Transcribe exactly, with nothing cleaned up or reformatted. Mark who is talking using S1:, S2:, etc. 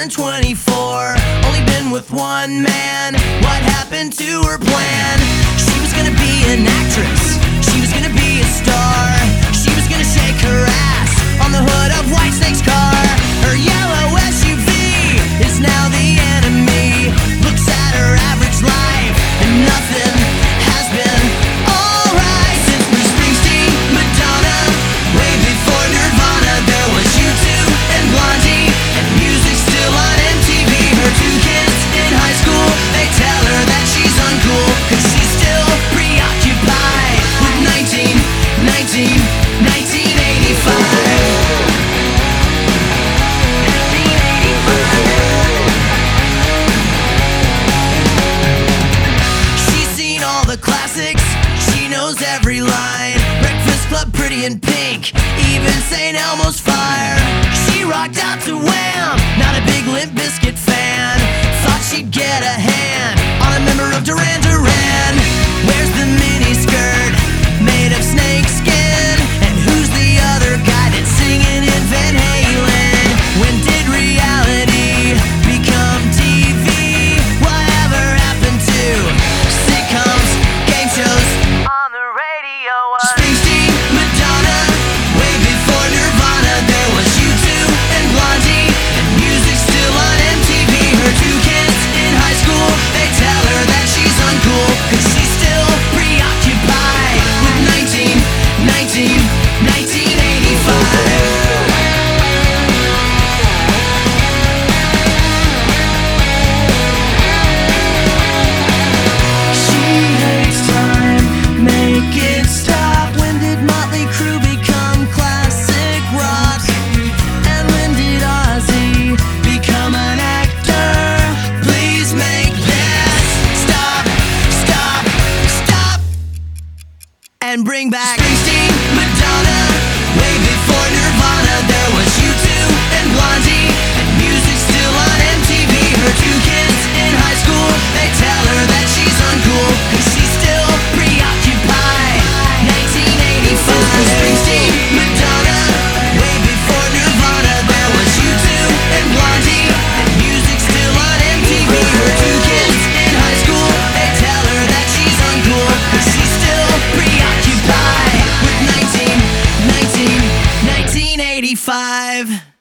S1: turned twenty-four, only been with one man. What happened to her plan? She was gonna be an actress, she was gonna be a star, she was gonna shake her ass on the hood of Whitesnake's car. Her yellow S U V is now the enemy. Looks at her average life and nothing has been alright. Since Bruce Springsteen, Madonna, way before Nirvana, there was U two and Blondie, and music still on M T V. Her two kids in high school, they tell her that she's uncool, cause she's still preoccupied with nineteen, nineteen, nineteen eighty-five. She's seen all the classics, she knows every line. Breakfast Club, Pretty in Pink, even Saint Elmo's Fire. She rocked out to Wham, not a big Limp Bizkit fan. Thought she'd get a hand on a member of Duran Duran. Where's the mini skirt made of snake skin? And who's the other guy that's singing in Van Halen? When did reality become T V? Whatever happened to sitcoms, game shows on the radio? Springsteen, Madonna, way before Nirvana, there was U two and Blondie, and music still on M T V. Her two kids in high school, they tell her that she's uncool, cause she's still preoccupied with nineteen, nineteen, nineteen eighty-five. She hates time, make it stop. When did Motley Crue become classic rock? And when did Ozzy become an actor? Please make this stop, stop, stop, and bring back Springsteen, Madonna, way before Nirvana, there was U two and Blondie, and music still on M T V. Her two kids in high school, they tell her that she's uncool, cause she's still preoccupied. nineteen eighty-five. Springsteen, Madonna, way before Nirvana, there was U two and Blondie, and music still on M T V. Her two kids in high school, they tell her that she's uncool, cause she's still preoccupied with nineteen, nineteen, nineteen eighty-five.